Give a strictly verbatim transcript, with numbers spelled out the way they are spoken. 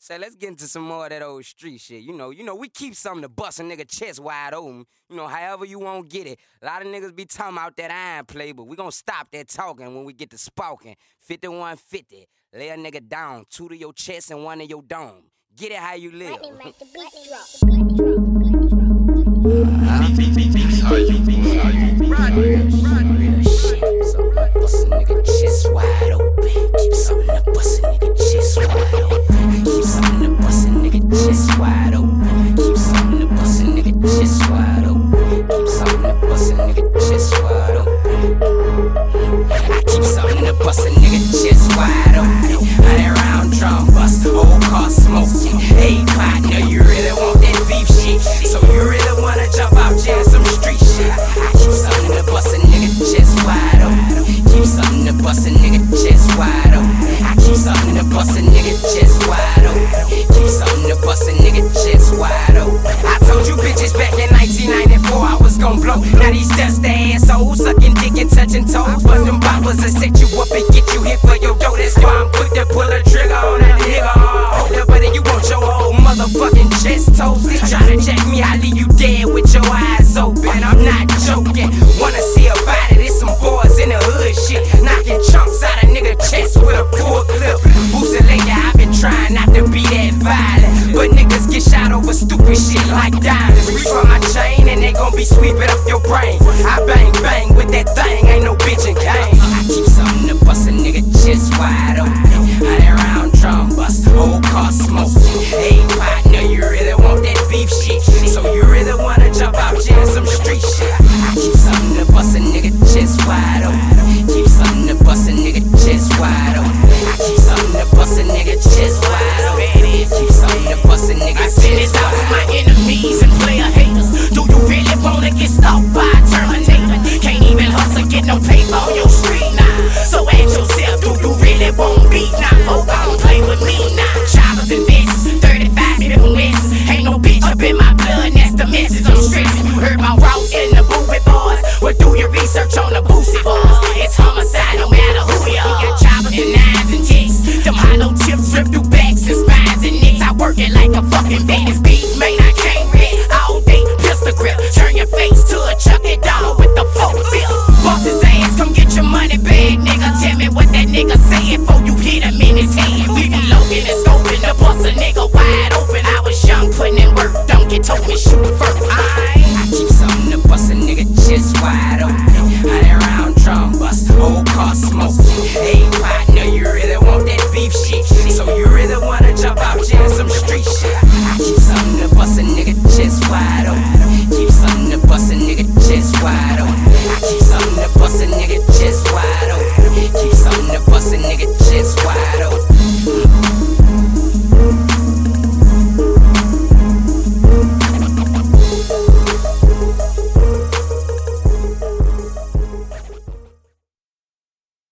Say, let's get into some more of that old street shit. You know, you know, we keep something to bust a nigga chest wide open. You know, however you won't get it. A lot of niggas be talking about that iron play, but we gonna stop that talking when we get to spoken. fifty-one fifty. Lay a nigga down, two to your chest and one in your dome. Get it how you live. Real shit. So bust a nigga chest wide open. Keep something to bust a nigga chest wide open. Keep something to bust a nigga chest wide open. Keep something to bust a nigga chest wide open. Keep something to bust a nigga chest wide open. I keep something to bust a nigga chest wide open. Hundred round drum bust, old car smoking. Hey partner, you really want that beef shit? So you really wanna jump out jail some street shit? I keep something to bust a nigga chest wide open. Keep something to bust a nigga chest wide open. I keep something to bust a nigga chest wide open. Keep something to bust a nigga chest wide open. I told you bitches back in nineteen ninety-four I was gon' blow. Now these dust assholes sucking dick and touching toes. But them boppers will set you up and get you hit for your dough. That's why I'm quick to pull a trigger on that nigga. Hold up, buddy, you want your whole motherfucking chest toasted? Tryna jack me, I leave you dead with your eyes open. I'm not joking. Wanna see about it? It's some boys in the hood shit, knocking chunks out a nigga chest with a full clip. Booster later, I've been trying not to be that violent, but niggas get shot over stupid shit like diamonds. Reach for my chain and they gon' be sweeping up your brain. I bang bang with that thing, ain't no bitch and cane. I keep something to bust a nigga chest wide open. Hundred round drum bust, old car smoking. Hey partner, you really want that beef shit? So you really wanna jump out jail some street shit? I keep something to bust a nigga chest wide open. Keep something to bust a nigga chest wide open. I keep something to bust a nigga chest wide open. Keep something to bust a nigga chest wide open. I send this out to my enemies and player haters. Do you really wanna get stalked by a Terminator? Can't even hustle, get no paper on your street now. So ask yourself, do you really want beat now? Oh, don't play with me now. Choppers and vests, thirty-five different West. Ain't no bitch up in my blood, and that's the message I'm stressing. You heard my Ross and the Boobie Boys. Well, do your research on the Boosie Boys. It's homicide no matter who you are. We got choppers and knives and ticks. Them hollow chips drip through backs and spines and nicks. I work it like a fucking Venus beef, man. I can't read all day. Pistol grip, turn your face to a chuck it down with the folk feel. Bust his ass, come get your money bag, nigga. Tell me what that nigga saying before you hit him in his head. We be loading and scoping to bust a nigga wide open. I was young, putting in work. Don't get told me shoot first. I, I keep something to bust a nigga chest wide open. Hundred round drum bust, old car smoking. Hey,